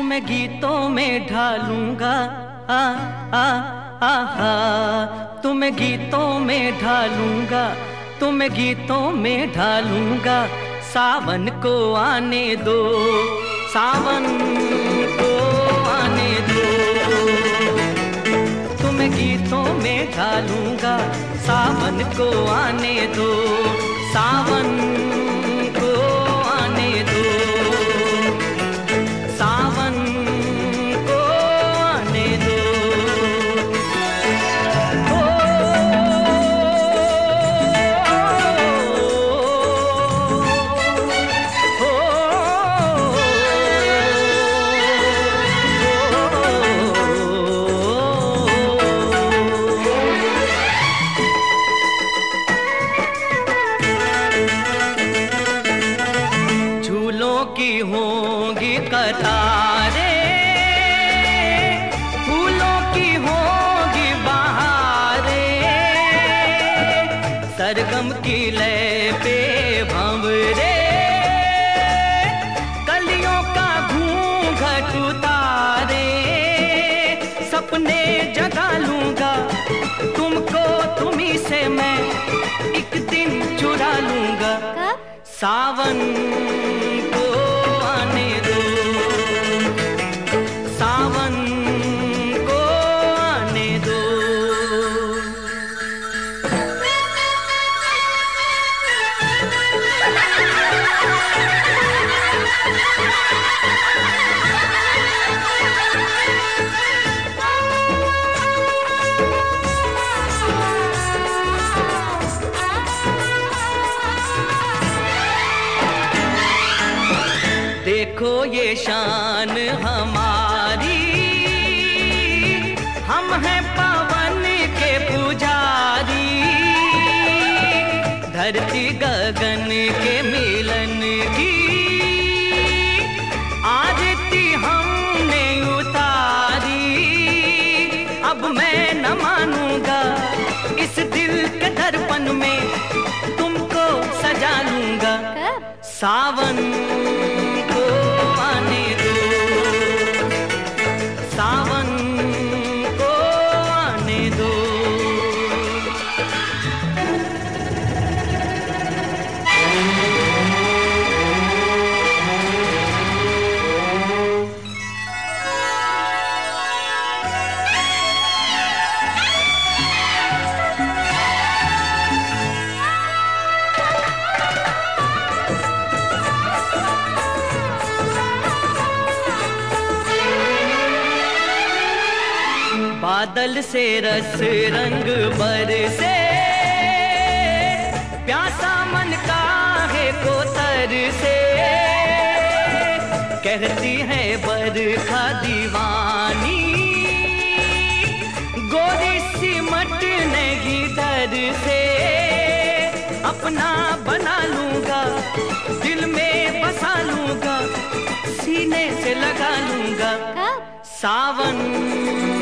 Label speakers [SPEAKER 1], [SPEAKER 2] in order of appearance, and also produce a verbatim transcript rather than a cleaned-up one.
[SPEAKER 1] तुम्हें गीतों में ढालूंगा, आ आ आहा, तुम्हें गीतों में ढालूंगा, तुम्हें गीतों में ढालूंगा। सावन को आने दो, सावन को आने दो, तुम्हें गीतों में ढालूंगा। सावन को आने दो, सावन को आने दो, सावन को आने दो। ओ, ओ, झूलों की होंगी कतारें, फूलों की होंगी बहारें, सरगम की लय पे भंवरे, कलियों का घूंघट उतारे। सपने जगा लूंगा तुमको, तुम्ही से मैं एक दिन चुरा लूंगा। सावन को आने दो, सावन को आने दो। देखो ये शान हमारी, हम हैं पवन के पुजारी। धरती गगन के मिलन की आरती हमने उतारी। अब मैं न मानूंगा इस दिल के दर्पण में, तुमको सजा लूंगा। सावन को आने दो, सावन को आने दो। बादल से रस रंग बरसे, प्यासा मन काहे को तरसे। कहती है बरखा दीवानी, गोरी सिमटने की डर से। अपना बना लूंगा, दिल में बसा लूंगा, सीने से लगा लूंगा। सावन